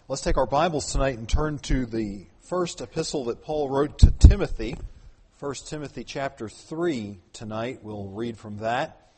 Let's take our Bibles tonight and turn to the first epistle that Paul wrote to Timothy. 1 Timothy chapter 3 tonight. We'll read from that.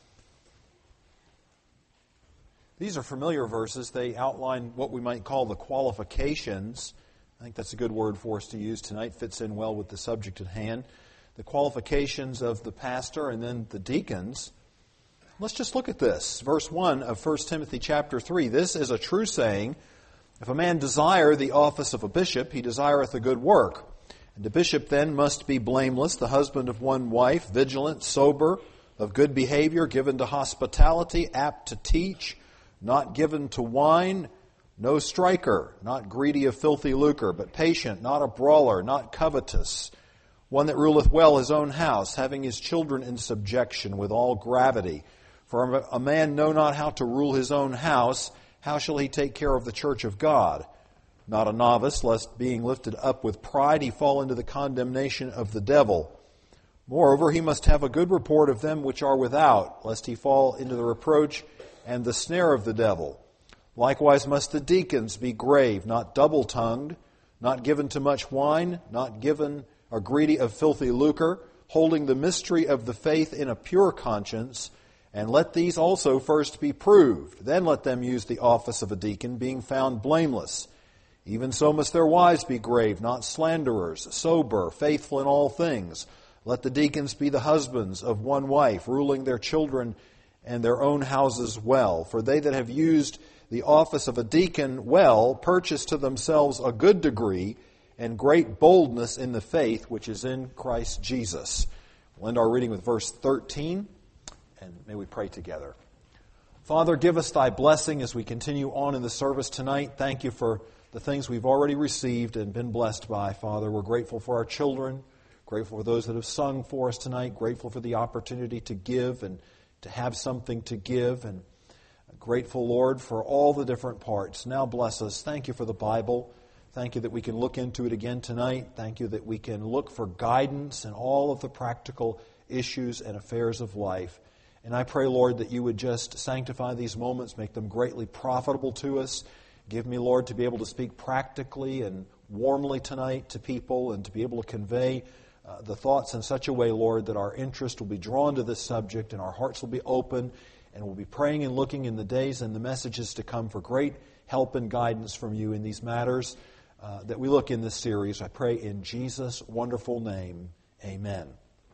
These are familiar verses. They outline what we might call the qualifications. I think that's a good word for us to use tonight. Fits in well with the subject at hand. The qualifications of the pastor and then the deacons. Let's just look at this. Verse 1 of 1 Timothy chapter 3. This is a true saying. If a man desire the office of a bishop, he desireth a good work. And the bishop then must be blameless, the husband of one wife, vigilant, sober, of good behavior, given to hospitality, apt to teach, not given to wine, no striker, not greedy of filthy lucre, but patient, not a brawler, not covetous, one that ruleth well his own house, having his children in subjection with all gravity. For a man know not how to rule his own house, how shall he take care of the church of God? Not a novice, lest being lifted up with pride he fall into the condemnation of the devil. Moreover, he must have a good report of them which are without, lest he fall into the reproach and the snare of the devil. Likewise must the deacons be grave, not double-tongued, not given to much wine, not given or greedy of filthy lucre, holding the mystery of the faith in a pure conscience. And let these also first be proved. Then let them use the office of a deacon, being found blameless. Even so must their wives be grave, not slanderers, sober, faithful in all things. Let the deacons be the husbands of one wife, ruling their children and their own houses well. For they that have used the office of a deacon well purchase to themselves a good degree and great boldness in the faith which is in Christ Jesus. We'll end our reading with verse 13. And may we pray together. Father, give us Thy blessing as we continue on in the service tonight. Thank you for the things we've already received and been blessed by, Father. We're grateful for our children, grateful for those that have sung for us tonight, grateful for the opportunity to give and to have something to give, and grateful, Lord, for all the different parts. Now bless us. Thank you for the Bible. Thank you that we can look into it again tonight. Thank you that we can look for guidance in all of the practical issues and affairs of life. And I pray, Lord, that you would just sanctify these moments, make them greatly profitable to us. Give me, Lord, to be able to speak practically and warmly tonight to people and to be able to convey the thoughts in such a way, Lord, that our interest will be drawn to this subject and our hearts will be open and we'll be praying and looking in the days and the messages to come for great help and guidance from you in these matters that we look in this series. I pray in Jesus' wonderful name. Amen.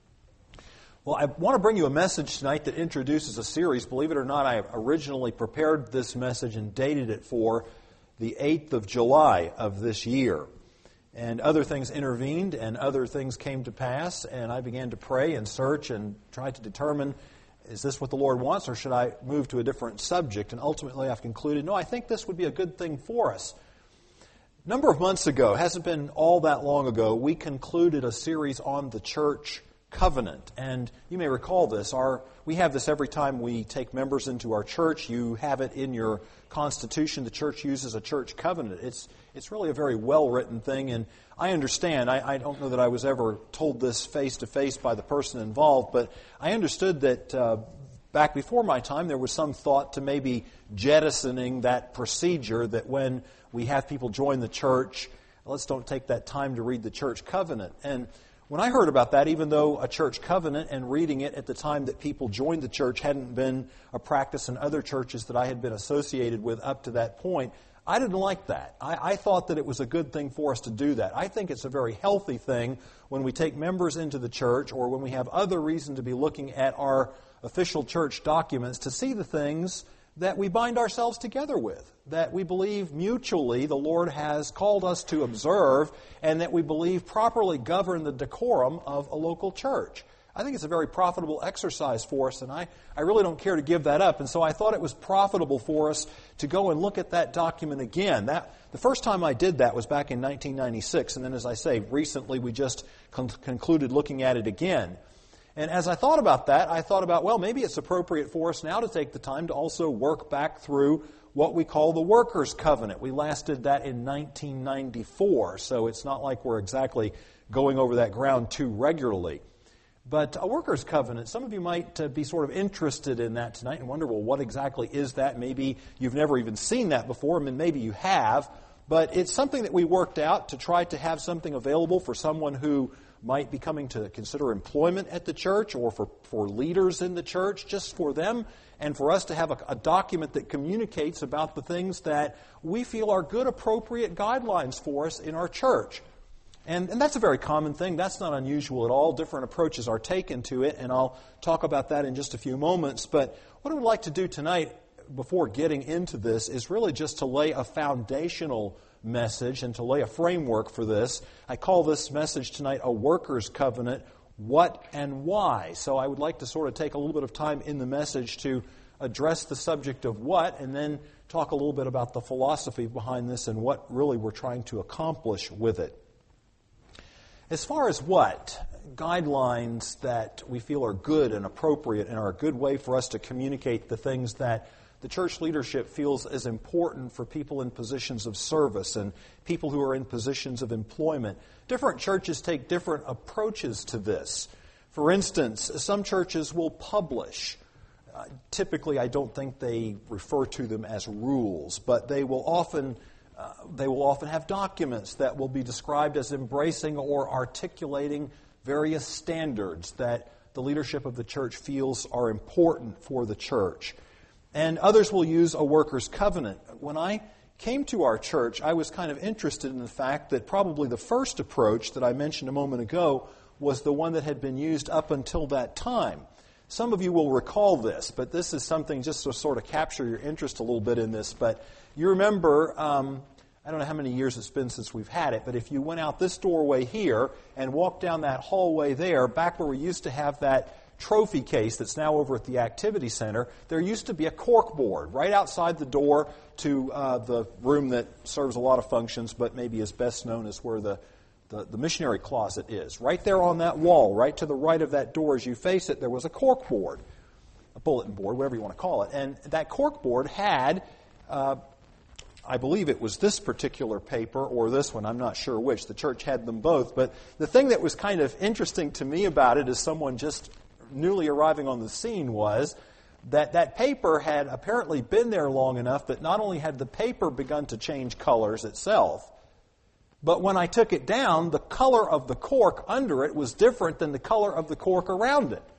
Well, I want to bring you a message tonight that introduces a series. Believe it or not, I originally prepared this message and dated it for the 8th of July of this year. And other things intervened and other things came to pass, and I began to pray and search and try to determine, is this what the Lord wants, or should I move to a different subject? And ultimately I've concluded, no, I think this would be a good thing for us. A number of months ago, hasn't been all that long ago, we concluded a series on the church covenant. And you may recall this. We have this every time we take members into our church. You have it in your constitution. The church uses a church covenant. It's really a very well-written thing. And I understand. I don't know that I was ever told this face-to-face by the person involved, but I understood that back before my time there was some thought to maybe jettisoning that procedure, that when we have people join the church, let's don't take that time to read the church covenant. And when I heard about that, even though a church covenant and reading it at the time that people joined the church hadn't been a practice in other churches that I had been associated with up to that point, I didn't like that. I thought that it was a good thing for us to do that. I think it's a very healthy thing when we take members into the church or when we have other reason to be looking at our official church documents to see the things that we bind ourselves together with, that we believe mutually the Lord has called us to observe, and that we believe properly govern the decorum of a local church. I think it's a very profitable exercise for us, and I really don't care to give that up. And so I thought it was profitable for us to go and look at that document again. The first time I did that was back in 1996, and then, as I say, recently we just concluded looking at it again. And as I thought about that, I thought about, well, maybe it's appropriate for us now to take the time to also work back through what we call the Workers' Covenant. We last did that in 1994, so it's not like we're exactly going over that ground too regularly. But a Workers' Covenant, some of you might be sort of interested in that tonight and wonder, well, what exactly is that? Maybe you've never even seen that before, and maybe you have. But it's something that we worked out to try to have something available for someone who might be coming to consider employment at the church, or for leaders in the church, just for them, and for us to have a document that communicates about the things that we feel are good, appropriate guidelines for us in our church. And that's a very common thing. That's not unusual at all. Different approaches are taken to it, and I'll talk about that in just a few moments. But what I would like to do tonight, before getting into this, is really just to lay a foundational message and to lay a framework for this. I call this message tonight a workers' covenant, what and why. So I would like to sort of take a little bit of time in the message to address the subject of what, and then talk a little bit about the philosophy behind this and what really we're trying to accomplish with it. As far as what, guidelines that we feel are good and appropriate and are a good way for us to communicate the things that the church leadership feels is important for people in positions of service and people who are in positions of employment. Different churches take different approaches to this. For instance, some churches will publish. Typically, I don't think they refer to them as rules, but they will often have documents that will be described as embracing or articulating various standards that the leadership of the church feels are important for the church. And others will use a workers' covenant. When I came to our church, I was kind of interested in the fact that probably the first approach that I mentioned a moment ago was the one that had been used up until that time. Some of you will recall this, but this is something just to sort of capture your interest a little bit in this. But you remember, I don't know how many years it's been since we've had it, but if you went out this doorway here and walked down that hallway there, back where we used to have that trophy case that's now over at the Activity Center, there used to be a cork board right outside the door to the room that serves a lot of functions, but maybe is best known as where the missionary closet is. Right there on that wall, right to the right of that door as you face it, there was a cork board, a bulletin board, whatever you want to call it. And that cork board had, I believe it was this particular paper or this one, I'm not sure which. The church had them both. But the thing that was kind of interesting to me about it as someone just newly arriving on the scene was that paper had apparently been there long enough that not only had the paper begun to change colors itself, but when I took it down, the color of the cork under it was different than the color of the cork around it.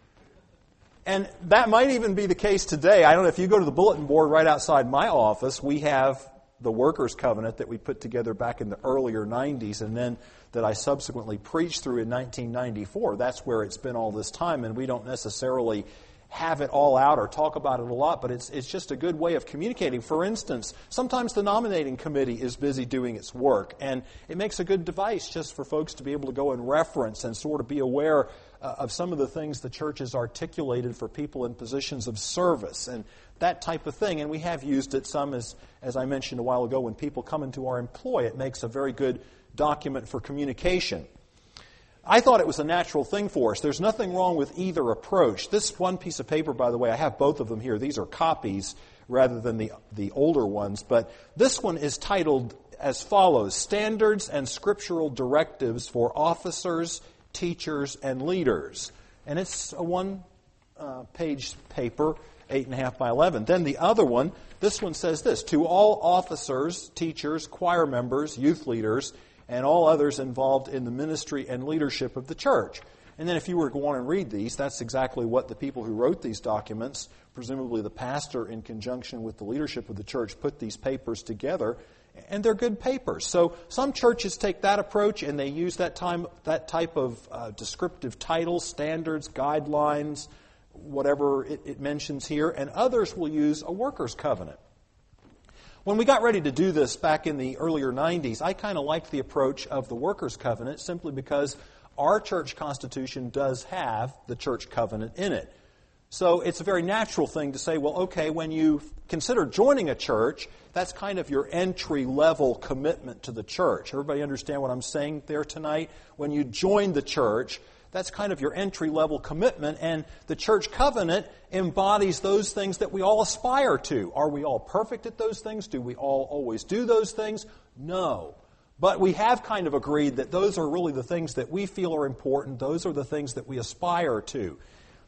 And that might even be the case today. I don't know if you go to the bulletin board right outside my office, we have the workers' covenant that we put together back in the earlier 90s and then that I subsequently preached through in 1994. That's where it's been all this time, and we don't necessarily have it all out or talk about it a lot, but it's just a good way of communicating. For instance, sometimes the nominating committee is busy doing its work, and it makes a good device just for folks to be able to go and reference and sort of be aware of some of the things the church has articulated for people in positions of service and that type of thing. And we have used it some, as I mentioned a while ago, when people come into our employ. It makes a very good document for communication. I thought it was a natural thing for us. There's nothing wrong with either approach. This one piece of paper, by the way, I have both of them here. These are copies rather than the older ones. But this one is titled as follows: Standards and Scriptural Directives for Officers, Teachers, and Leaders. And it's a one-page paper, 8.5 by 11. Then the other one, this one says this: To all officers, teachers, choir members, youth leaders, and all others involved in the ministry and leadership of the church. And then if you were to go on and read these, that's exactly what the people who wrote these documents, presumably the pastor in conjunction with the leadership of the church, put these papers together, and they're good papers. So some churches take that approach and they use that type of descriptive titles, standards, guidelines, whatever it mentions here, and others will use a workers' covenant. When we got ready to do this back in the earlier 90s, I kind of liked the approach of the workers' covenant simply because our church constitution does have the church covenant in it. So it's a very natural thing to say, well, okay, when you consider joining a church, that's kind of your entry-level commitment to the church. Everybody understand what I'm saying there tonight? When you join the church, that's kind of your entry-level commitment, and the church covenant embodies those things that we all aspire to. Are we all perfect at those things? Do we all always do those things? No. But we have kind of agreed that those are really the things that we feel are important. Those are the things that we aspire to.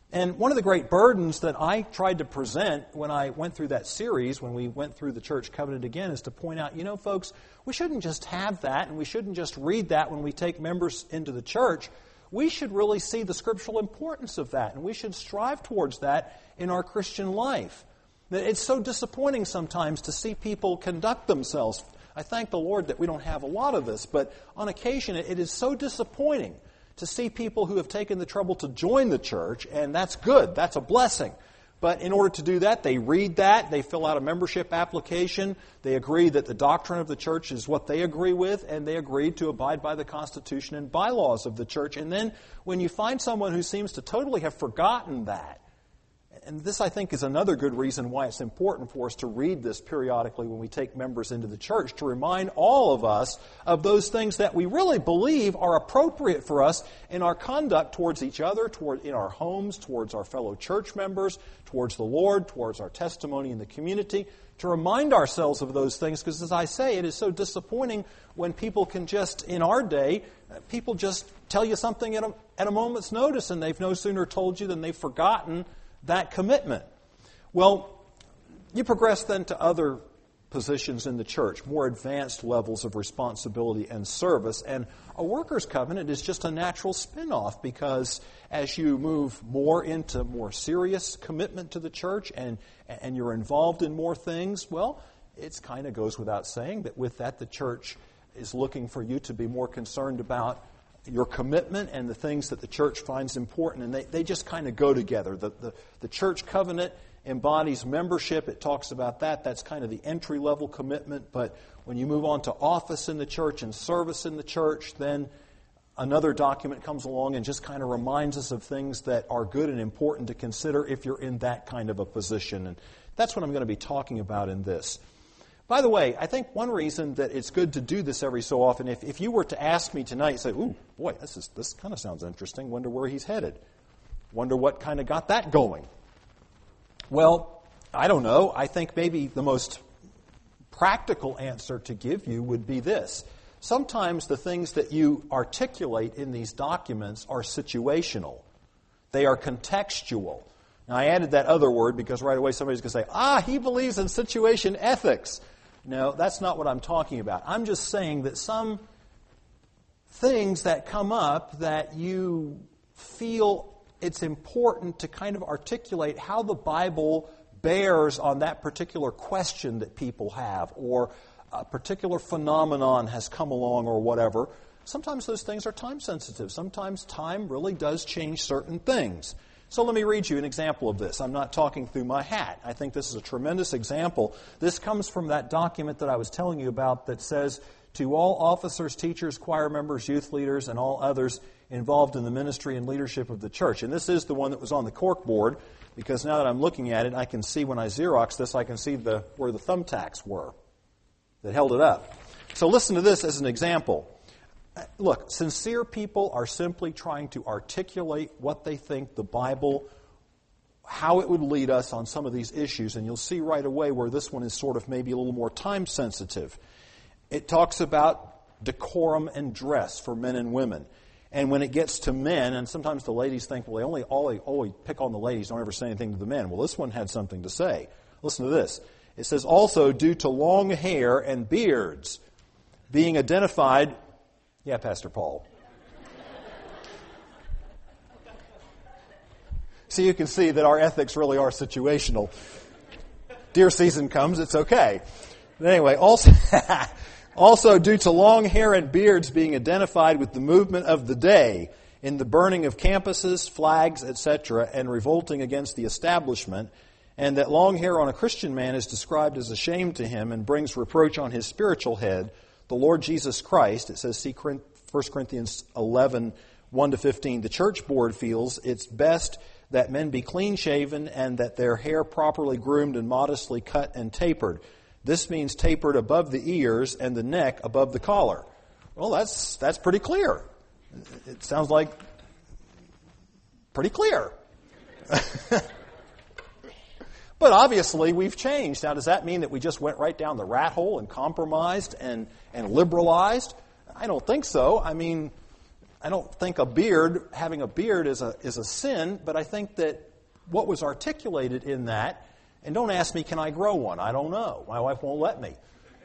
And one of the great burdens that I tried to present when I went through that series, when we went through the Church Covenant again, is to point out, folks, we shouldn't just have that and we shouldn't just read that when we take members into the church. We should really see the scriptural importance of that, and we should strive towards that in our Christian life. It's so disappointing sometimes to see people conduct themselves. I thank the Lord that we don't have a lot of this, but on occasion it is so disappointing to see people who have taken the trouble to join the church, and that's good, that's a blessing. But in order to do that, they read that, they fill out a membership application, they agree that the doctrine of the church is what they agree with, and they agree to abide by the Constitution and bylaws of the church. And then when you find someone who seems to totally have forgotten that, and this, I think, is another good reason why it's important for us to read this periodically when we take members into the church, to remind all of us of those things that we really believe are appropriate for us in our conduct towards each other, in our homes, towards our fellow church members, towards the Lord, towards our testimony in the community, to remind ourselves of those things, because as I say, it is so disappointing when people can just, in our day, people just tell you something at a moment's notice, and they've no sooner told you than they've forgotten that commitment. Well, you progress then to other positions in the church, more advanced levels of responsibility and service, and a workers' covenant is just a natural spin-off, because as you move more into more serious commitment to the church and you're involved in more things, well, it kind of goes without saying that with that the church is looking for you to be more concerned about your commitment and the things that the church finds important, and they just kind of go together. The church covenant embodies membership. It talks about that. That's kind of the entry-level commitment. But when you move on to office in the church and service in the church, then another document comes along and just kind of reminds us of things that are good and important to consider if you're in that kind of a position. And that's what I'm going to be talking about in this. By the way, I think one reason that it's good to do this every so often, if you were to ask me tonight, say, ooh, boy, this kind of sounds interesting, wonder where he's headed. Wonder what kind of got that going. Well, I don't know. I think maybe the most practical answer to give you would be this. Sometimes the things that you articulate in these documents are situational. They are contextual. Now, I added that other word because right away somebody's going to say, he believes in situation ethics. No, that's not what I'm talking about. I'm just saying that some things that come up that you feel it's important to kind of articulate how the Bible bears on that particular question that people have, or a particular phenomenon has come along or whatever. Sometimes those things are time sensitive. Sometimes time really does change certain things. So let me read you an example of this. I'm not talking through my hat. I think this is a tremendous example. This comes from that document that I was telling you about that says, to all officers, teachers, choir members, youth leaders, and all others involved in the ministry and leadership of the church. And this is the one that was on the cork board, because now that I'm looking at it, I can see when I Xerox this, I can see where the thumbtacks were that held it up. So listen to this as an example. Look, sincere people are simply trying to articulate what they think the Bible, how it would lead us on some of these issues. And you'll see right away where this one is sort of maybe a little more time sensitive. It talks about decorum and dress for men and women. And when it gets to men, and sometimes the ladies think, well, they only pick on the ladies, don't ever say anything to the men. Well, this one had something to say. Listen to this. It says, also due to long hair and beards being identified... Yeah, Pastor Paul. So you can see that our ethics really are situational. Deer season comes, it's okay. But anyway, also due to long hair and beards being identified with the movement of the day in the burning of campuses, flags, etc., and revolting against the establishment, and that long hair on a Christian man is described as a shame to him and brings reproach on his spiritual head, the Lord Jesus Christ. It says, see 1 Corinthians 11, 1-15. The church board feels it's best that men be clean-shaven and that their hair properly groomed and modestly cut and tapered. This means tapered above the ears and the neck above the collar. Well, that's pretty clear. It sounds like pretty clear. But obviously, we've changed. Now, does that mean that we just went right down the rat hole and compromised and liberalized? I don't think so. I mean, I don't think having a beard is a sin, but I think that what was articulated in that, and don't ask me, can I grow one? I don't know. My wife won't let me.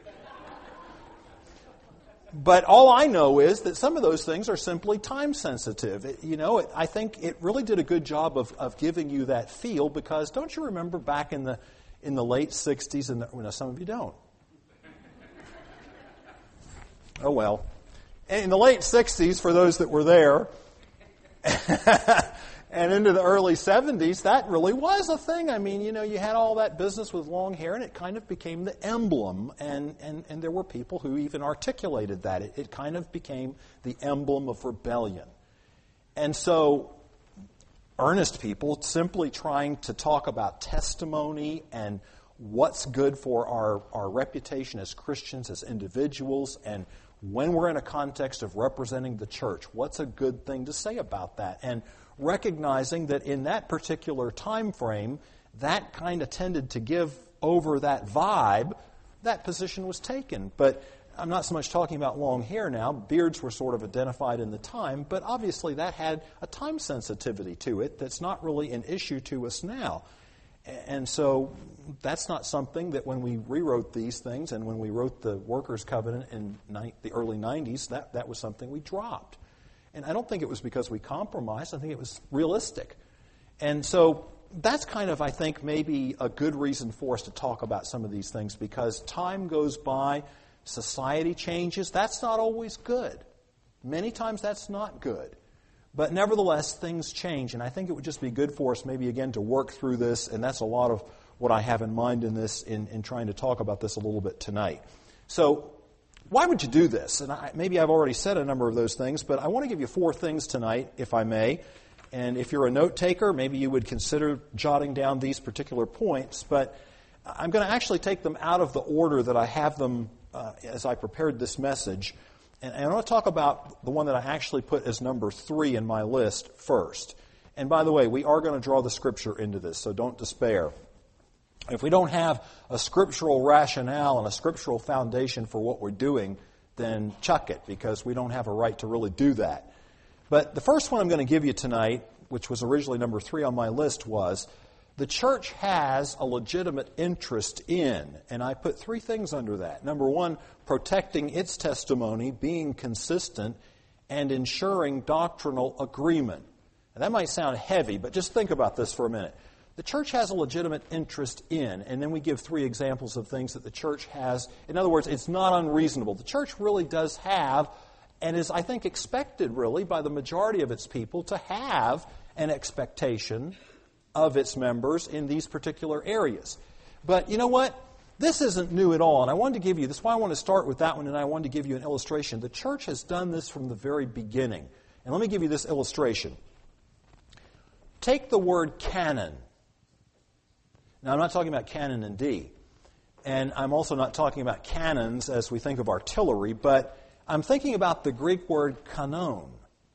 But all I know is that some of those things are simply time sensitive. I think it really did a good job of giving you that feel, because don't you remember back in the late 60s, and some of you don't. Oh well. In the late 60s, for those that were there, and into the early 70s, that really was a thing. I mean, you had all that business with long hair, and it kind of became the emblem, and there were people who even articulated that. It kind of became the emblem of rebellion. And so, earnest people simply trying to talk about testimony and what's good for our reputation as Christians, as individuals, and when we're in a context of representing the church, what's a good thing to say about that? And recognizing that in that particular time frame, that kind of tended to give over that vibe, that position was taken. But I'm not so much talking about long hair now. Beards were sort of identified in the time, but obviously that had a time sensitivity to it that's not really an issue to us now. And so that's not something that when we rewrote these things and when we wrote the Workers' Covenant in the early 90s, that was something we dropped. And I don't think it was because we compromised. I think it was realistic. And so that's kind of, I think, maybe a good reason for us to talk about some of these things, because time goes by, society changes. That's not always good. Many times that's not good. But nevertheless, things change. And I think it would just be good for us maybe, again, to work through this. And that's a lot of what I have in mind in this, in trying to talk about this a little bit tonight. So why would you do this? And maybe I've already said a number of those things, but I want to give you 4 things tonight, if I may. And if you're a note taker, maybe you would consider jotting down these particular points. But I'm going to actually take them out of the order that I have them as I prepared this message. And I want to talk about the one that I actually put as number 3 in my list first. And by the way, we are going to draw the Scripture into this, so don't despair. If we don't have a scriptural rationale and a scriptural foundation for what we're doing, then chuck it, because we don't have a right to really do that. But the first one I'm going to give you tonight, which was originally number 3 on my list, was the church has a legitimate interest in, and I put 3 things under that. Number 1, protecting its testimony, being consistent, and ensuring doctrinal agreement. And that might sound heavy, but just think about this for a minute. The church has a legitimate interest in, and then we give 3 examples of things that the church has. In other words, it's not unreasonable. The church really does have, and is, I think, expected really by the majority of its people to have an expectation of its members in these particular areas. But you know what? This isn't new at all, and I wanted to give you, that's why I want to start with that one, and I wanted to give you an illustration. The church has done this from the very beginning. And let me give you this illustration. Take the word canon. Now, I'm not talking about canon in D, and I'm also not talking about cannons as we think of artillery, but I'm thinking about the Greek word kanon.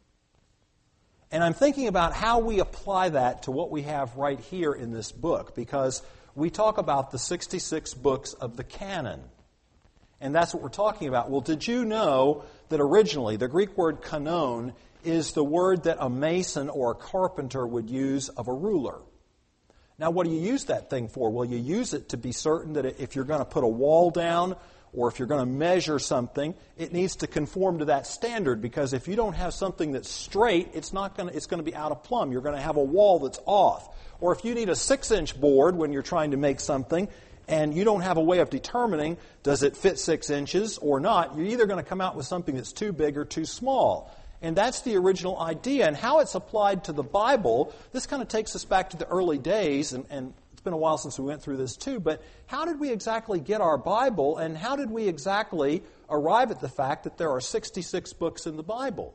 And I'm thinking about how we apply that to what we have right here in this book, because we talk about the 66 books of the canon. And that's what we're talking about. Well, did you know that originally the Greek word kanon is the word that a mason or a carpenter would use of a ruler? Now, what do you use that thing for? Well, you use it to be certain that if you're going to put a wall down or if you're going to measure something, it needs to conform to that standard, because if you don't have something that's straight, it's going to be out of plumb. You're going to have a wall that's off. Or if you need a 6-inch board when you're trying to make something and you don't have a way of determining does it fit 6 inches or not, you're either going to come out with something that's too big or too small. And that's the original idea. And how it's applied to the Bible, this kind of takes us back to the early days, and it's been a while since we went through this too, but how did we exactly get our Bible, and how did we exactly arrive at the fact that there are 66 books in the Bible?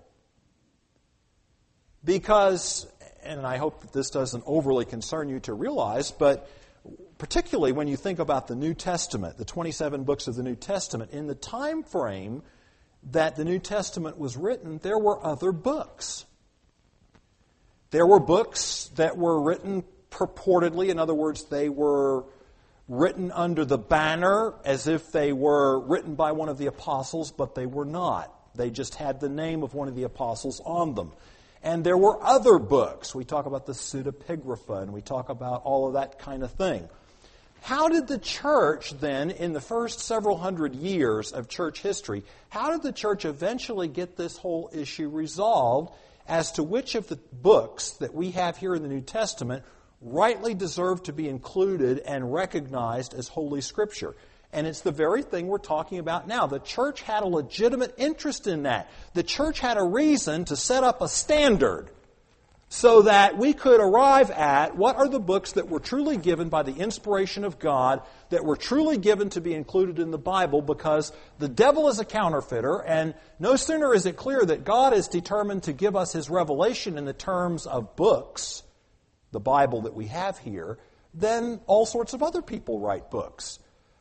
Because, and I hope that this doesn't overly concern you to realize, but particularly when you think about the New Testament, the 27 books of the New Testament, in the time frame that the New Testament was written, there were other books. There were books that were written purportedly, in other words, they were written under the banner as if they were written by one of the apostles, but they were not. They just had the name of one of the apostles on them. And there were other books. We talk about the pseudepigrapha, and we talk about all of that kind of thing. How did the church then, in the first several hundred years of church history, how did the church eventually get this whole issue resolved as to which of the books that we have here in the New Testament rightly deserve to be included and recognized as Holy Scripture? And it's the very thing we're talking about now. The church had a legitimate interest in that. The church had a reason to set up a standard so that we could arrive at what are the books that were truly given by the inspiration of God, that were truly given to be included in the Bible, because the devil is a counterfeiter, and no sooner is it clear that God is determined to give us His revelation in the terms of books, the Bible that we have here, then all sorts of other people write books.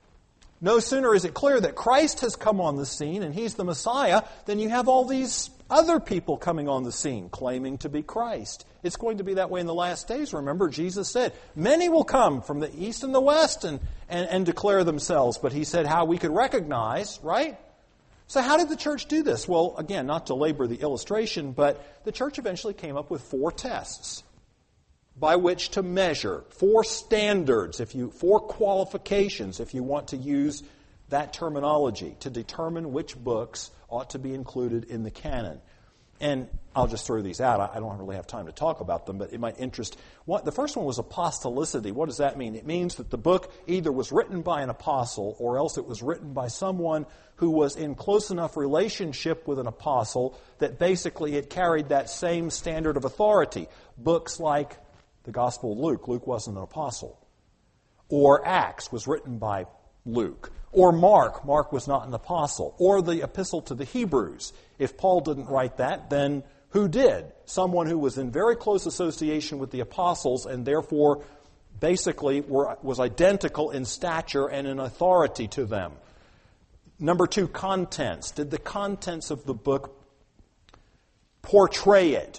No sooner is it clear that Christ has come on the scene and He's the Messiah, than you have all these other people coming on the scene claiming to be Christ. It's going to be that way in the last days. Remember, Jesus said, many will come from the east and the west and declare themselves. But He said how we could recognize, right? So how did the church do this? Well, again, not to labor the illustration, but the church eventually came up with 4 tests by which to measure, 4 standards, 4 qualifications, if you want to use that terminology, to determine which books ought to be included in the canon. And I'll just throw these out. I don't really have time to talk about them, but it might interest. The first one was apostolicity. What does that mean? It means that the book either was written by an apostle or else it was written by someone who was in close enough relationship with an apostle that basically it carried that same standard of authority. Books like the Gospel of Luke. Luke wasn't an apostle. Or Acts was written by Luke. Or Mark. Mark was not an apostle. Or the Epistle to the Hebrews. If Paul didn't write that, then who did? Someone who was in very close association with the apostles and therefore basically was identical in stature and in authority to them. Number 2, contents. Did the contents of the book portray it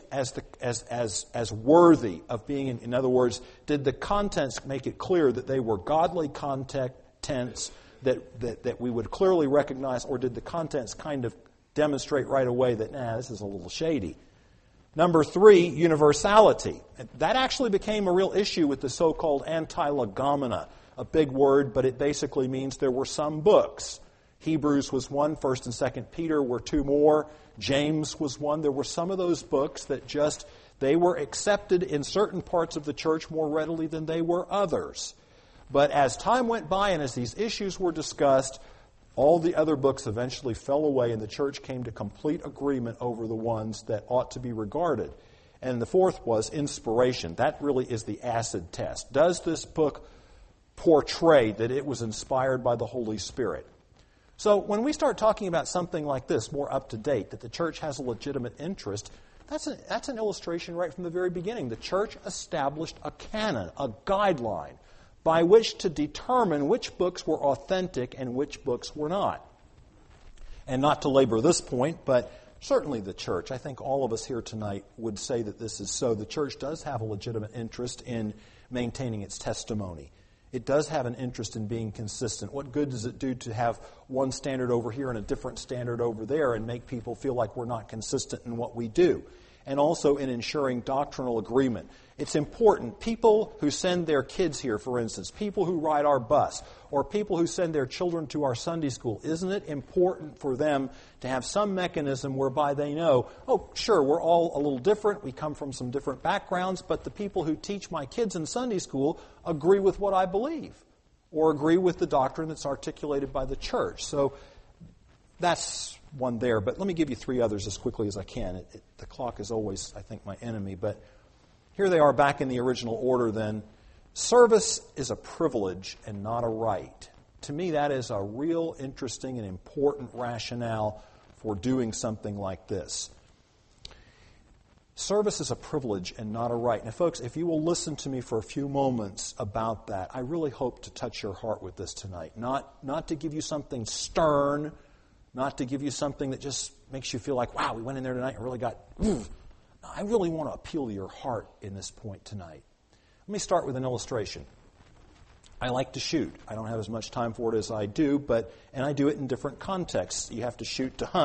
as worthy of being, in other words, did the contents make it clear that they were godly contents that we would clearly recognize, or did the contents kind of demonstrate right away that, this is a little shady? Number 3, universality. That actually became a real issue with the so-called anti-legomena, a big word, but it basically means there were some books. Hebrews was one, 1st and 2nd Peter were 2 more, James was one. There were some of those books that they were accepted in certain parts of the church more readily than they were others. But as time went by and as these issues were discussed, all the other books eventually fell away and the church came to complete agreement over the ones that ought to be regarded. And the 4th was inspiration. That really is the acid test. Does this book portray that it was inspired by the Holy Spirit? So when we start talking about something like this, more up to date, that the church has a legitimate interest, that's an illustration right from the very beginning. The church established a canon, a guideline, by which to determine which books were authentic and which books were not. And not to labor this point, but certainly the church, I think all of us here tonight would say that this is so. The church does have a legitimate interest in maintaining its testimony. It does have an interest in being consistent. What good does it do to have one standard over here and a different standard over there and make people feel like we're not consistent in what we do? And also in ensuring doctrinal agreement. It's important. People who send their kids here, for instance, people who ride our bus, or people who send their children to our Sunday school, isn't it important for them to have some mechanism whereby they know, oh, sure, we're all a little different, we come from some different backgrounds, but the people who teach my kids in Sunday school agree with what I believe, or agree with the doctrine that's articulated by the church. So that's one there, but let me give you 3 others as quickly as I can. The clock is always, I think, my enemy, but here they are back in the original order then. Service is a privilege and not a right. To me, that is a real interesting and important rationale for doing something like this. Service is a privilege and not a right. Now, folks, if you will listen to me for a few moments about that, I really hope to touch your heart with this tonight. Not to give you something stern, not to give you something that just makes you feel like, wow, we went in there tonight and really got... I really want to appeal to your heart in this point tonight. Let me start with an illustration. I like to shoot. I don't have as much time for it as I do, and I do it in different contexts. You have to shoot to hunt,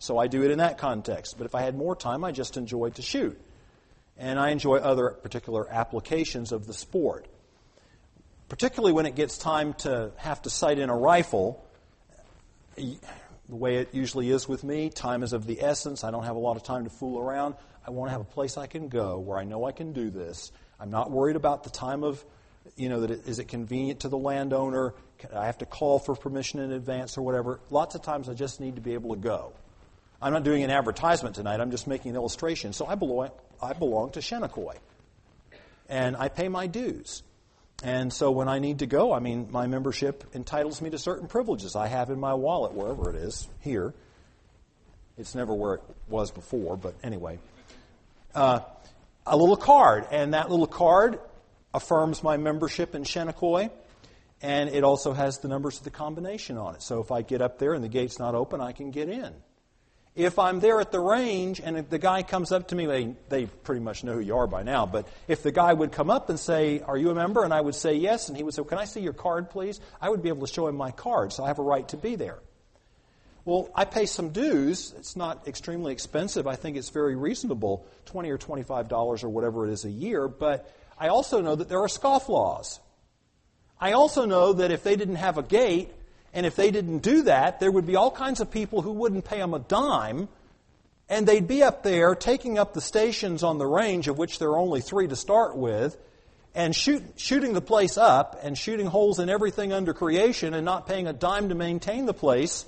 So I do it in that context. But if I had more time, I just enjoy to shoot. And I enjoy other particular applications of the sport. Particularly when it gets time to have to sight in a rifle, the way it usually is with me, time is of the essence. I don't have a lot of time to fool around. I want to have a place I can go where I know I can do this. I'm not worried about the time of, is it convenient to the landowner? I have to call for permission in advance or whatever. Lots of times I just need to be able to go. I'm not doing an advertisement tonight. I'm just making an illustration. So I belong to Shenandoah. And I pay my dues. And so when I need to go, my membership entitles me to certain privileges I have in my wallet, wherever it is, here. It's never where it was before, but anyway. A little card, and that little card affirms my membership in Shenandoah, and it also has the numbers of the combination on it. So if I get up there and the gate's not open, I can get in. If I'm there at the range and if the guy comes up to me, they pretty much know who you are by now, but if the guy would come up and say, "Are you a member?" and I would say yes, and he would say, "Can I see your card, please?" I would be able to show him my card, so I have a right to be there. Well, I pay some dues. It's not extremely expensive. I think it's very reasonable, $20 or $25 or whatever it is a year, but I also know that there are scofflaws. I also know that if they didn't have a gate, and if they didn't do that, there would be all kinds of people who wouldn't pay them a dime, and they'd be up there taking up the stations on the range, of which there are only 3 to start with, and shooting the place up and shooting holes in everything under creation and not paying a dime to maintain the place.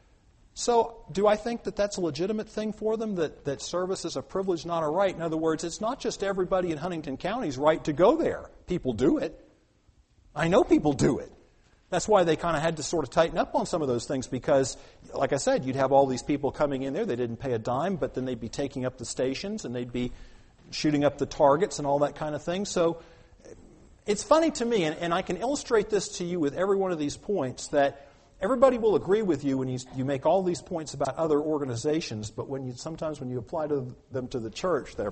So do I think that that's a legitimate thing for them, that service is a privilege, not a right? In other words, it's not just everybody in Huntington County's right to go there. People do it. I know people do it. That's why they kind of had to sort of tighten up on some of those things because, like I said, you'd have all these people coming in there. They didn't pay a dime, but then they'd be taking up the stations and they'd be shooting up the targets and all that kind of thing. So it's funny to me, and I can illustrate this to you with every one of these points, that everybody will agree with you when you make all these points about other organizations, but sometimes when you apply them to the church, they're,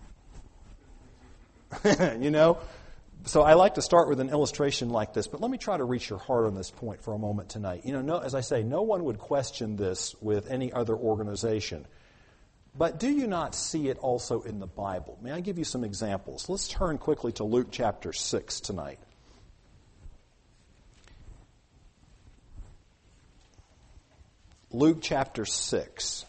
So I like to start with an illustration like this, but let me try to reach your heart on this point for a moment tonight. As I say, no one would question this with any other organization. But do you not see it also in the Bible? May I give you some examples? Let's turn quickly to Luke chapter 6 tonight. Luke chapter 6.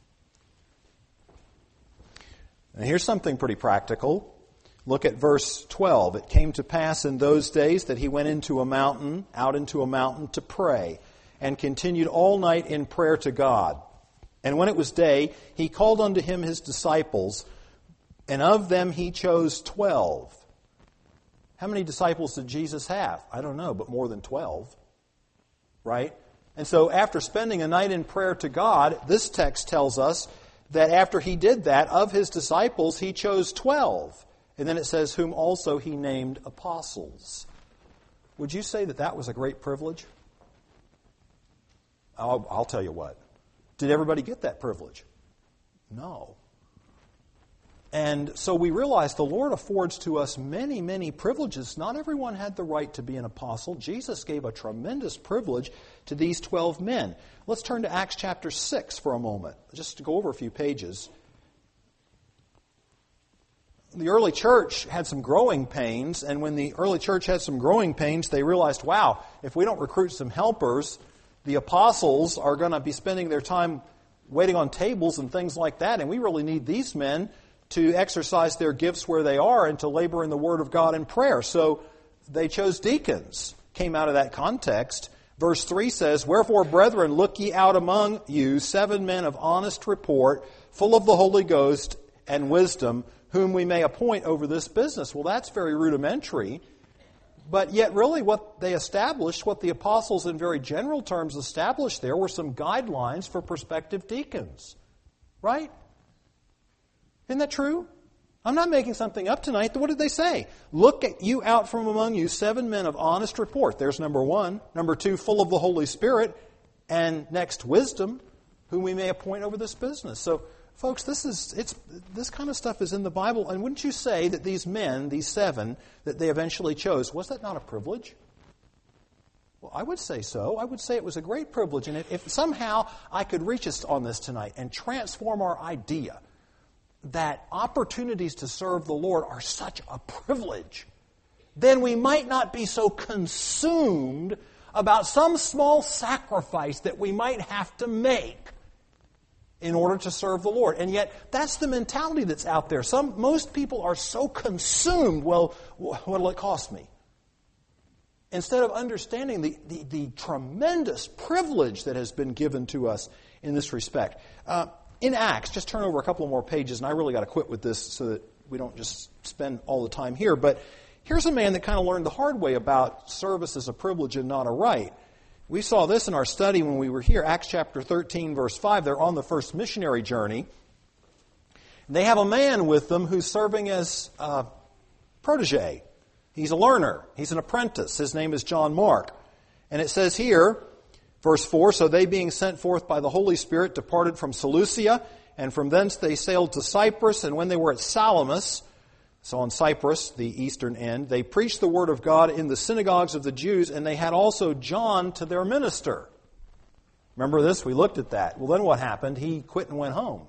And here's something pretty practical. Look at verse 12. It came to pass in those days that he went out into a mountain to pray, and continued all night in prayer to God. And when it was day, he called unto him his disciples, and of them he chose 12. How many disciples did Jesus have? I don't know, but more than 12. Right? And so after spending a night in prayer to God, this text tells us that after he did that, of his disciples, he chose 12. And then it says, whom also he named apostles. Would you say that was a great privilege? I'll tell you what. Did everybody get that privilege? No. And so we realize the Lord affords to us many, many privileges. Not everyone had the right to be an apostle. Jesus gave a tremendous privilege to these 12 men. Let's turn to Acts chapter 6 for a moment, just to go over a few pages. The early church had some growing pains, and when the early church had some growing pains, they realized, wow, if we don't recruit some helpers, the apostles are going to be spending their time waiting on tables and things like that, and we really need these men to exercise their gifts where they are and to labor in the Word of God and prayer. So they chose deacons, came out of that context. Verse 3 says, wherefore, brethren, look ye out among you 7 men of honest report, full of the Holy Ghost and wisdom, whom we may appoint over this business. Well, that's very rudimentary. But yet really what they established, what the apostles in very general terms established there, were some guidelines for prospective deacons. Right? Isn't that true? I'm not making something up tonight. What did they say? Look at you out from among you 7 men of honest report. There's number 1. Number 2, full of the Holy Spirit. And next, wisdom, whom we may appoint over this business. So, folks, this kind of stuff is in the Bible. And wouldn't you say that these men, these 7, that they eventually chose, was that not a privilege? Well, I would say so. I would say it was a great privilege. And if somehow I could reach us on this tonight and transform our idea that opportunities to serve the Lord are such a privilege, then we might not be so consumed about some small sacrifice that we might have to make in order to serve the Lord. And yet, that's the mentality that's out there. Most people are so consumed, well, what'll it cost me? Instead of understanding the tremendous privilege that has been given to us in this respect. In Acts, just turn over a couple more pages, and I really got to quit with this so that we don't just spend all the time here. But here's a man that kind of learned the hard way about service as a privilege and not a right. We saw this in our study when we were here, Acts chapter 13, verse 5. They're on the first missionary journey. They have a man with them who's serving as a protege. He's a learner. He's an apprentice. His name is John Mark. And it says here, verse 4, so they being sent forth by the Holy Spirit departed from Seleucia, and from thence they sailed to Cyprus, and when they were at Salamis, so on Cyprus, the eastern end, they preached the word of God in the synagogues of the Jews, and they had also John to their minister. Remember this? We looked at that. Well, then what happened? He quit and went home.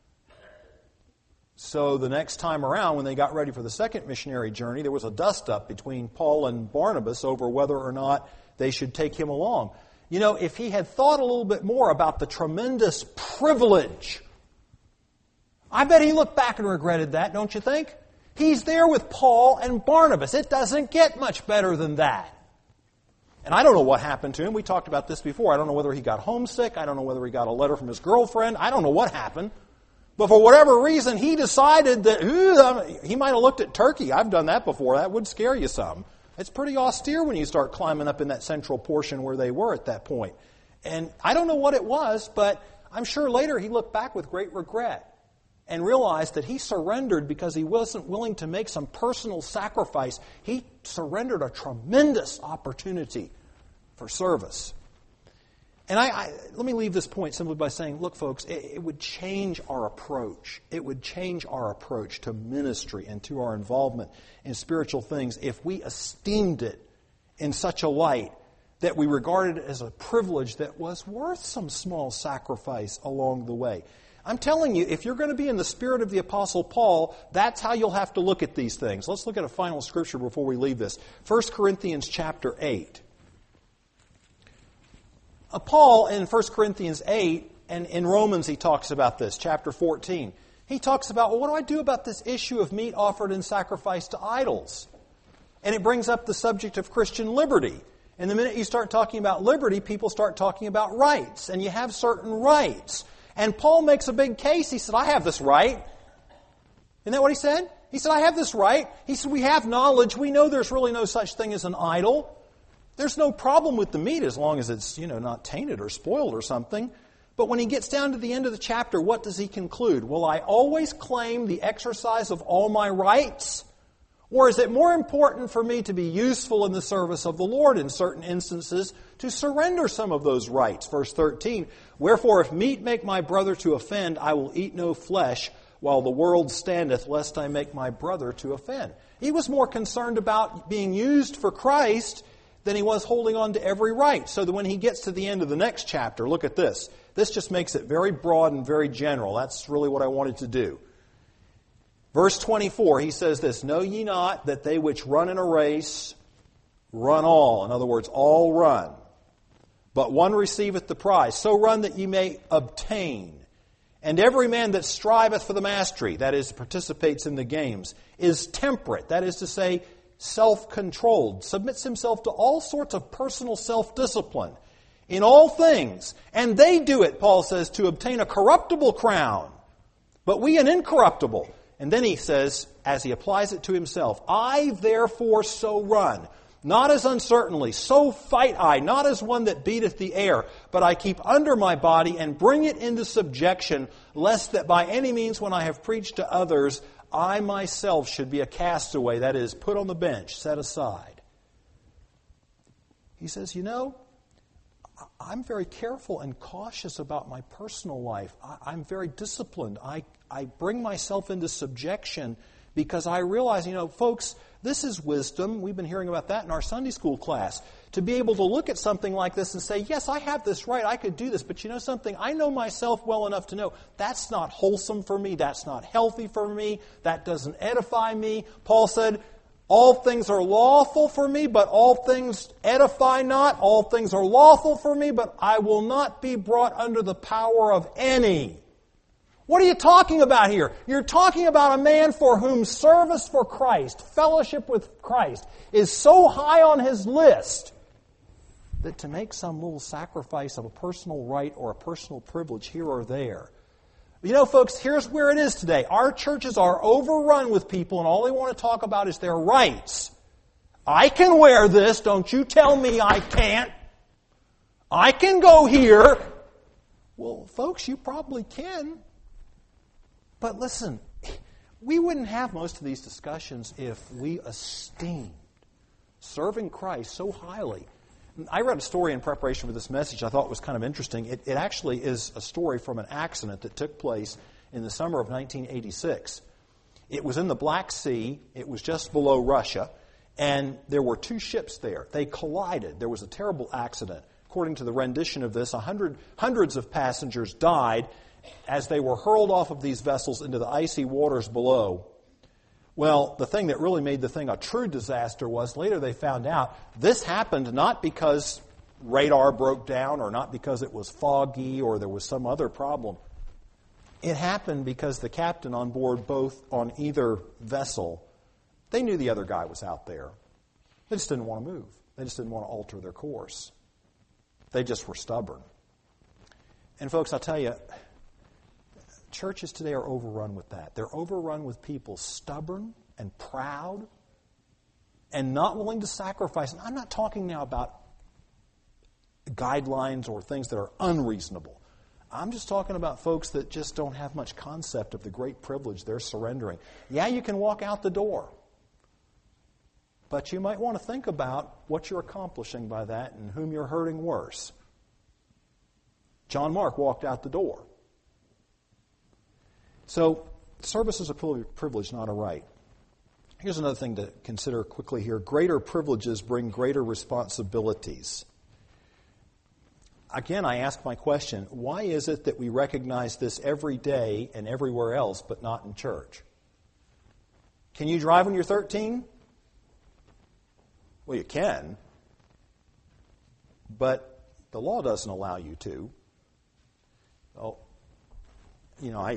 So the next time around, when they got ready for the second missionary journey, there was a dust-up between Paul and Barnabas over whether or not they should take him along. You know, if he had thought a little bit more about the tremendous privilege, I bet he looked back and regretted that, don't you think? He's there with Paul and Barnabas. It doesn't get much better than that. And I don't know what happened to him. We talked about this before. I don't know whether he got homesick. I don't know whether he got a letter from his girlfriend. I don't know what happened. But for whatever reason, he decided that he might have looked at Turkey. I've done that before. That would scare you some. It's pretty austere when you start climbing up in that central portion where they were at that point. And I don't know what it was, but I'm sure later he looked back with great regret and realized that he surrendered because he wasn't willing to make some personal sacrifice. He surrendered a tremendous opportunity for service. And let me leave this point simply by saying, look, folks, it would change our approach. It would change our approach to ministry and to our involvement in spiritual things if we esteemed it in such a light that we regarded it as a privilege that was worth some small sacrifice along the way. I'm telling you, if you're going to be in the spirit of the Apostle Paul, that's how you'll have to look at these things. Let's look at a final scripture before we leave this. 1 Corinthians chapter 8. Paul in 1 Corinthians 8, and in Romans he talks about this, chapter 14. He talks about, well, what do I do about this issue of meat offered in sacrifice to idols? And it brings up the subject of Christian liberty. And the minute you start talking about liberty, people start talking about rights. And you have certain rights. And Paul makes a big case. He said, I have this right. Isn't that what he said? He said, I have this right. He said, we have knowledge. We know there's really no such thing as an idol. There's no problem with the meat as long as it's, not tainted or spoiled or something. But when he gets down to the end of the chapter, what does he conclude? Will I always claim the exercise of all my rights? Or is it more important for me to be useful in the service of the Lord in certain instances to surrender some of those rights? Verse 13, wherefore if meat make my brother to offend, I will eat no flesh while the world standeth, lest I make my brother to offend. He was more concerned about being used for Christ than he was holding on to every right. So that when he gets to the end of the next chapter, look at this. This just makes it very broad and very general. That's really what I wanted to do. Verse 24, he says this, know ye not that they which run in a race run all. In other words, all run. But one receiveth the prize. So run that ye may obtain. And every man that striveth for the mastery, that is, participates in the games, is temperate. That is to say, self-controlled, submits himself to all sorts of personal self-discipline in all things. And they do it, Paul says, to obtain a corruptible crown, but we an incorruptible. And then he says, as he applies it to himself, I therefore so run, not as uncertainly, so fight I, not as one that beateth the air, but I keep under my body and bring it into subjection, lest that by any means when I have preached to others, I myself should be a castaway, that is, put on the bench, set aside. He says, I'm very careful and cautious about my personal life. I'm very disciplined. I bring myself into subjection because I realize, folks, this is wisdom. We've been hearing about that in our Sunday school class. to be able to look at something like this and say, yes, I have this right, I could do this, but you know something? I know myself well enough to know that's not wholesome for me, that's not healthy for me, that doesn't edify me. Paul said, all things are lawful for me, but all things edify not. All things are lawful for me, but I will not be brought under the power of any. What are you talking about here? You're talking about a man for whom service for Christ, fellowship with Christ, is so high on his list that to make some little sacrifice of a personal right or a personal privilege here or there. You know, folks, here's where it is today. Our churches are overrun with people, and all they want to talk about is their rights. I can wear this. Don't you tell me I can't. I can go here. Well, folks, you probably can. But listen, we wouldn't have most of these discussions if we esteemed serving Christ so highly. I read a story in preparation for this message I thought was kind of interesting. It actually is a story from an accident that took place in the summer of 1986. It was in the Black Sea. It was just below Russia. And there were two ships there. They collided. There was a terrible accident. According to the rendition of this, hundreds of passengers died as they were hurled off of these vessels into the icy waters below. Well, the thing that really made the thing a true disaster was later they found out this happened not because radar broke down or not because it was foggy or there was some other problem. It happened because the captain on board on either vessel, they knew the other guy was out there. They just didn't want to move. They just didn't want to alter their course. They just were stubborn. And folks, I'll tell you, churches today are overrun with that. They're overrun with people stubborn and proud and not willing to sacrifice. And I'm not talking now about guidelines or things that are unreasonable. I'm just talking about folks that just don't have much concept of the great privilege they're surrendering. Yeah, you can walk out the door, but you might want to think about what you're accomplishing by that and whom you're hurting worse. John Mark walked out the door. So, service is a privilege, not a right. Here's another thing to consider quickly here. Greater privileges bring greater responsibilities. Again, I ask my question, why is it that we recognize this every day and everywhere else, but not in church? Can you drive when you're 13? Well, you can. But the law doesn't allow you to. Oh, you know,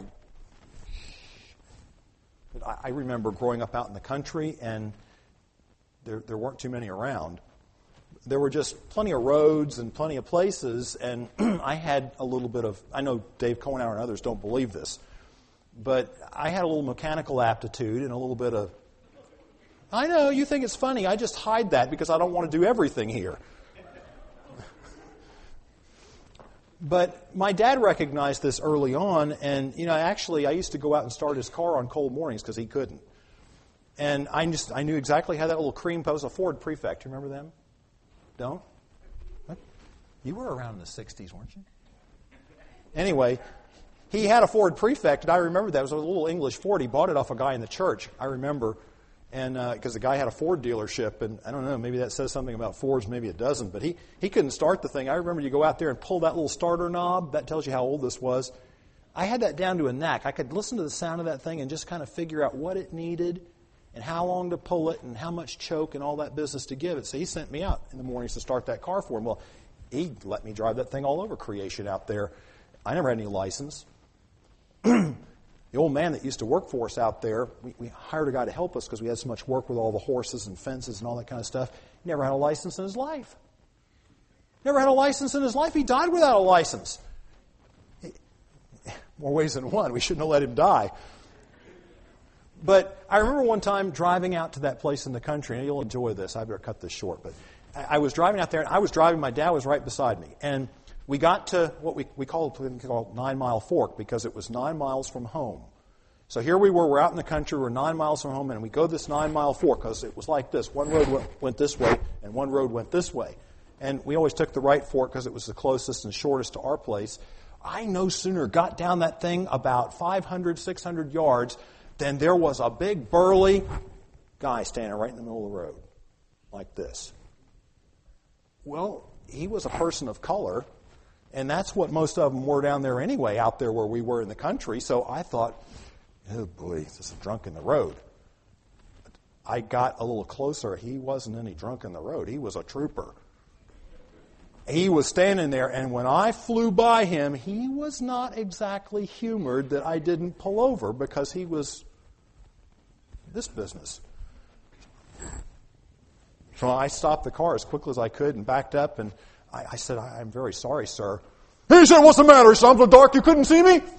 I remember growing up out in the country, and there weren't too many around. There were just plenty of roads and plenty of places, and I had a little bit of, I know Dave Cohenauer and others don't believe this, but I had a little mechanical aptitude and a little bit of, I know, you think it's funny, I just hide that because I don't want to do everything here. But my dad recognized this early on, and actually I used to go out and start his car on cold mornings because he couldn't. And I knew exactly how that little cream was a Ford Prefect. You remember them? Don't? What? You were around in the 60s, weren't you? Anyway, he had a Ford Prefect, and I remember that. It was a little English Ford. He bought it off a guy in the church, I remember. And because the guy had a Ford dealership, and I don't know, maybe that says something about Fords, maybe it doesn't, but he couldn't start the thing. I remember you go out there and pull that little starter knob. That tells you how old this was. I had that down to a knack. I could listen to the sound of that thing and just kind of figure out what it needed and how long to pull it and how much choke and all that business to give it. So he sent me out in the mornings to start that car for him. Well, he let me drive that thing all over creation out there. I never had any license. The old man that used to work for us out there, we hired a guy to help us because we had so much work with all the horses and fences and all that kind of stuff. He never had a license in his life. Never had a license in his life. He died without a license. More ways than one. We shouldn't have let him die. But I remember one time driving out to that place in the country, and you'll enjoy this. I better cut this short. But I was driving out there, and I was driving. My dad was right beside me. And we got to what we call 9 Mile Fork because it was 9 miles from home. So here we were, we're out in the country, we're 9 miles from home, and we go this 9 Mile Fork because it was like this. One road went this way, and one road went this way. And we always took the right fork because it was the closest and shortest to our place. I no sooner got down that thing about 500, 600 yards than there was a big burly guy standing right in the middle of the road, like this. Well, he was a person of color, and that's what most of them were down there anyway, out there where we were in the country. So I thought, oh boy, this is a drunk in the road. I got a little closer. He wasn't any drunk in the road. He was a trooper. He was standing there, and when I flew by him, he was not exactly humored that I didn't pull over because he was this business. So I stopped the car as quickly as I could and backed up, and I said, I'm very sorry, sir. He said, what's the matter, son? So dark you couldn't see me?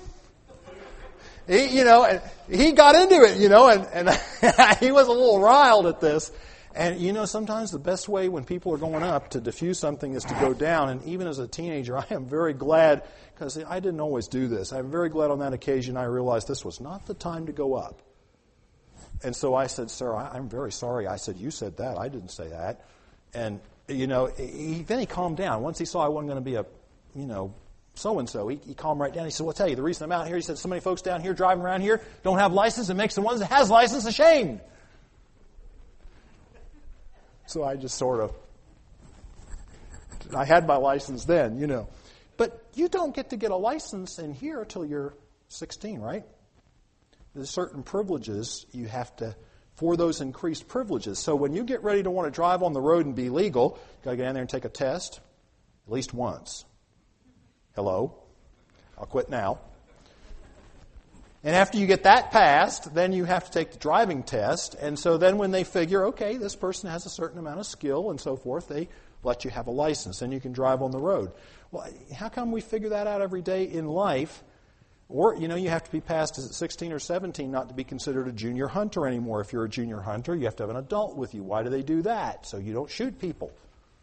He got into it, and he was a little riled at this. And, sometimes the best way when people are going up to diffuse something is to go down. And even as a teenager, I am very glad, because I didn't always do this. I'm very glad on that occasion I realized this was not the time to go up. And so I said, sir, I'm very sorry. I said, you said that. I didn't say that. And, then he calmed down. Once he saw I wasn't going to be a, so-and-so, he calmed right down. He said, well, I'll tell you, the reason I'm out here, he said, so many folks down here driving around here don't have license. It makes the ones that has license ashamed. So I just I had my license then, But you don't get to get a license in here until you're 16, right? There's certain privileges you have to, for those increased privileges. So when you get ready to want to drive on the road and be legal, you've got to get in there and take a test at least once. Hello? I'll quit now. And after you get that passed, then you have to take the driving test. And so then when they figure, okay, this person has a certain amount of skill and so forth, they let you have a license and you can drive on the road. Well, how come we figure that out every day in life? Or, you have to be past, is it 16 or 17 not to be considered a junior hunter anymore. If you're a junior hunter, you have to have an adult with you. Why do they do that? So you don't shoot people.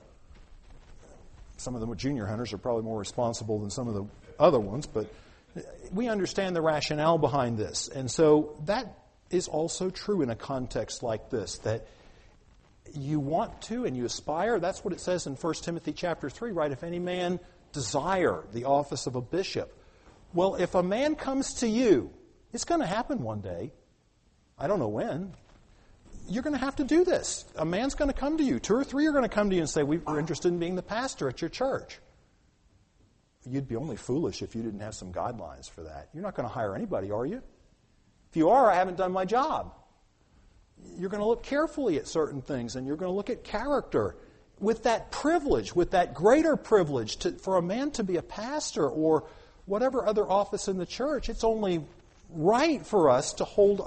Some of the junior hunters are probably more responsible than some of the other ones, but we understand the rationale behind this. And so that is also true in a context like this, that you want to and you aspire. That's what it says in 1 Timothy chapter 3, right? If any man desire the office of a bishop. Well, if a man comes to you, it's going to happen one day. I don't know when. You're going to have to do this. A man's going to come to you. 2 or 3 are going to come to you and say, we're interested in being the pastor at your church. You'd be only foolish if you didn't have some guidelines for that. You're not going to hire anybody, are you? If you are, I haven't done my job. You're going to look carefully at certain things, and you're going to look at character. With that privilege, with that greater privilege for a man to be a pastor or whatever other office in the church, it's only right for us to hold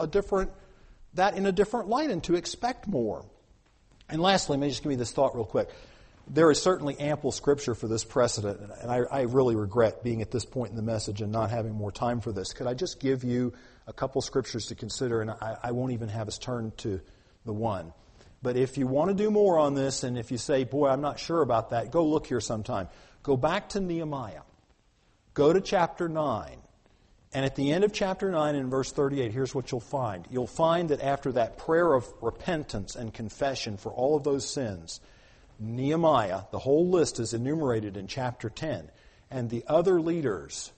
that in a different light and to expect more. And lastly, let me just give you this thought real quick. There is certainly ample scripture for this precedent, and I really regret being at this point in the message and not having more time for this. Could I just give you a couple scriptures to consider, and I won't even have us turn to the one. But if you want to do more on this, and if you say, boy, I'm not sure about that, go look here sometime. Go back to Nehemiah. Go to chapter 9. And at the end of chapter 9 in verse 38, here's what you'll find. You'll find that after that prayer of repentance and confession for all of those sins, Nehemiah, the whole list is enumerated in chapter 10. And the other leaders,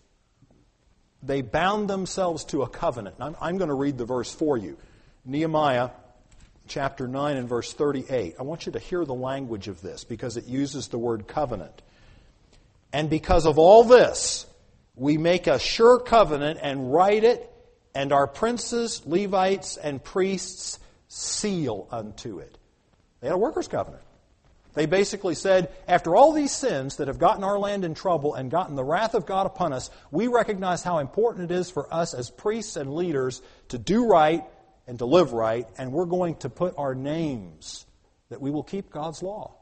they bound themselves to a covenant. And I'm going to read the verse for you. Nehemiah chapter 9 and verse 38. I want you to hear the language of this because it uses the word covenant. And because of all this, we make a sure covenant and write it, and our princes, Levites, and priests seal unto it. They had a workers' covenant. They basically said, after all these sins that have gotten our land in trouble and gotten the wrath of God upon us, we recognize how important it is for us as priests and leaders to do right and to live right, and we're going to put our names that we will keep God's law.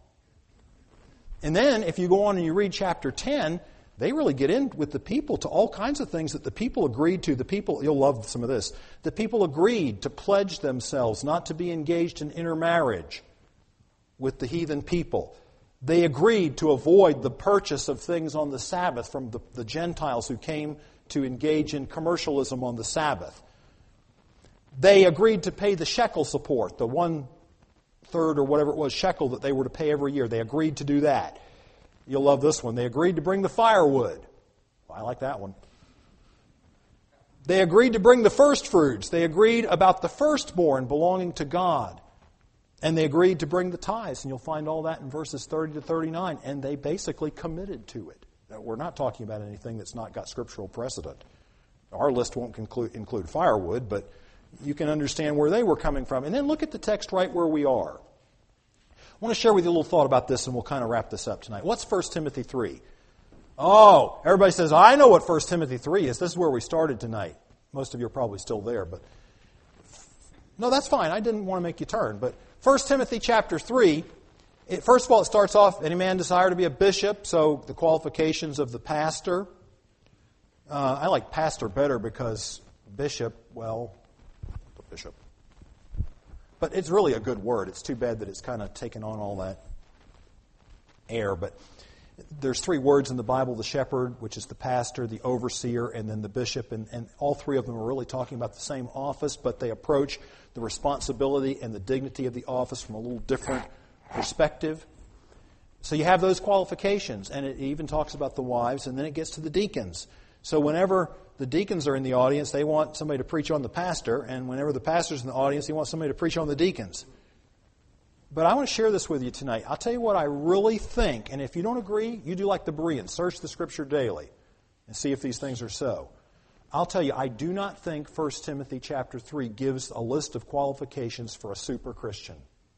And then, if you go on and you read chapter 10, they really get in with the people to all kinds of things that the people agreed to. The people, you'll love some of this, the people agreed to pledge themselves not to be engaged in intermarriage with the heathen people. They agreed to avoid the purchase of things on the Sabbath from the Gentiles who came to engage in commercialism on the Sabbath. They agreed to pay the shekel support, the 1/3 or whatever it was shekel that they were to pay every year. They agreed to do that. You'll love this one. They agreed to bring the firewood. Well, I like that one. They agreed to bring the first fruits. They agreed about the firstborn belonging to God. And they agreed to bring the tithes, and you'll find all that in verses 30 to 39, and they basically committed to it. We're not talking about anything that's not got scriptural precedent. Our list won't include firewood, but you can understand where they were coming from. And then look at the text right where we are. I want to share with you a little thought about this, and we'll kind of wrap this up tonight. What's 1 Timothy 3? Oh, everybody says, I know what 1 Timothy 3 is. This is where we started tonight. Most of you are probably still there, but no, that's fine. I didn't want to make you turn. But 1 Timothy chapter 3, first of all, it starts off, any man desire to be a bishop, so the qualifications of the pastor. I like pastor better because bishop, well, bishop. But it's really a good word. It's too bad that it's kind of taken on all that air. But there's 3 words in the Bible: the shepherd, which is the pastor, the overseer, and then the bishop. And all 3 of them are really talking about the same office, but they approach the responsibility and the dignity of the office from a little different perspective. So you have those qualifications, and it even talks about the wives, and then it gets to the deacons. So whenever the deacons are in the audience, they want somebody to preach on the pastor, and whenever the pastor's in the audience, he wants somebody to preach on the deacons. But I want to share this with you tonight. I'll tell you what I really think, and if you don't agree, you do like the Bereans. Search the Scripture daily and see if these things are so. I'll tell you, I do not think 1 Timothy chapter 3 gives a list of qualifications for a super Christian.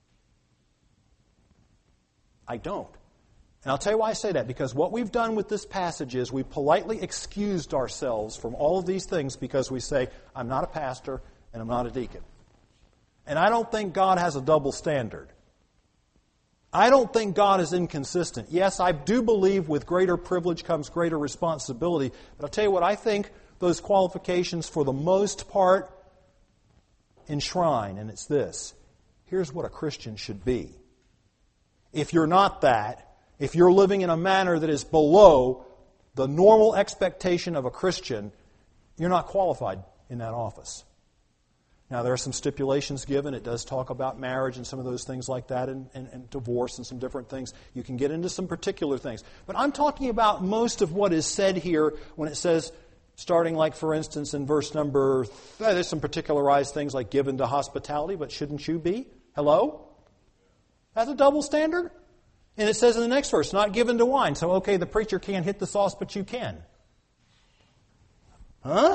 I don't. And I'll tell you why I say that, because what we've done with this passage is we politely excused ourselves from all of these things because we say, I'm not a pastor and I'm not a deacon. And I don't think God has a double standard. I don't think God is inconsistent. Yes, I do believe with greater privilege comes greater responsibility, but I'll tell you what, I think those qualifications for the most part enshrine, and it's this. Here's what a Christian should be. If you're not that, if you're living in a manner that is below the normal expectation of a Christian, you're not qualified in that office. Now, there are some stipulations given. It does talk about marriage and some of those things like that, and divorce and some different things. You can get into some particular things. But I'm talking about most of what is said here when it says, starting like, for instance, in verse number, there's some particularized things like given to hospitality, but shouldn't you be? Hello? That's a double standard? And it says in the next verse, not given to wine. So, okay, the preacher can't hit the sauce, but you can. Huh?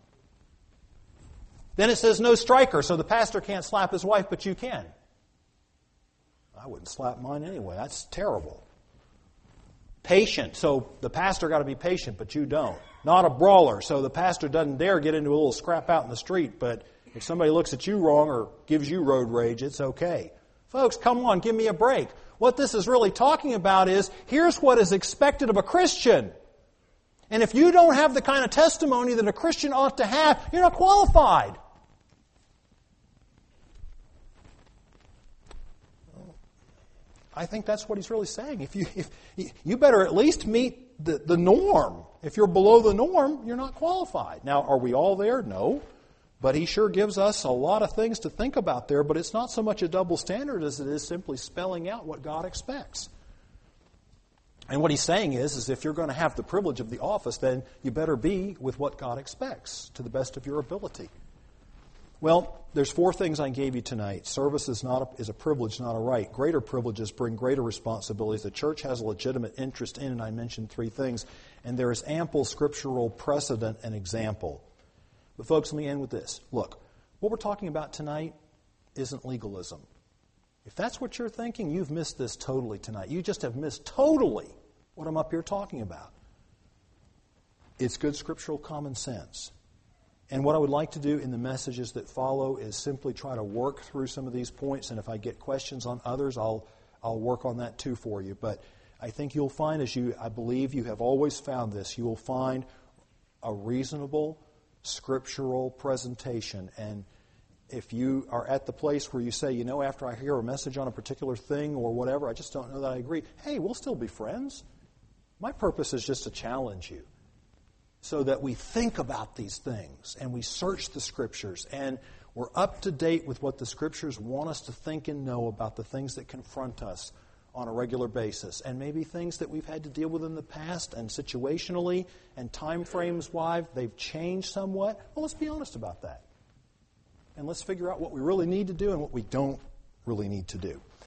Then it says no striker, so the pastor can't slap his wife, but you can. I wouldn't slap mine anyway. That's terrible. Patient, so the pastor got to be patient, but you don't. Not a brawler, so the pastor doesn't dare get into a little scrap out in the street, but if somebody looks at you wrong or gives you road rage, it's okay. Folks, come on, give me a break. What this is really talking about is, here's what is expected of a Christian. And if you don't have the kind of testimony that a Christian ought to have, you're not qualified. I think that's what he's really saying. If you better at least meet the norm. If you're below the norm, you're not qualified. Now, are we all there? No. But he sure gives us a lot of things to think about there, but it's not so much a double standard as it is simply spelling out what God expects. And what he's saying is if you're going to have the privilege of the office, then you better be with what God expects to the best of your ability. Well, there's 4 things I gave you tonight. Service is a privilege, not a right. Greater privileges bring greater responsibilities. The church has a legitimate interest in, and I mentioned 3 things. And there is ample scriptural precedent and example. But folks, let me end with this. Look, what we're talking about tonight isn't legalism. If that's what you're thinking, you've missed this totally tonight. You just have missed totally what I'm up here talking about. It's good scriptural common sense. And what I would like to do in the messages that follow is simply try to work through some of these points, and if I get questions on others, I'll work on that too for you. But I think you'll find, I believe you have always found this, you will find a reasonable scriptural presentation. And if you are at the place where you say, after I hear a message on a particular thing or whatever, I just don't know that I agree, hey, we'll still be friends. My purpose is just to challenge you so that we think about these things and we search the Scriptures and we're up to date with what the Scriptures want us to think and know about the things that confront us on a regular basis, and maybe things that we've had to deal with in the past, and situationally and time frames-wise, they've changed somewhat. Well, let's be honest about that. And let's figure out what we really need to do and what we don't really need to do.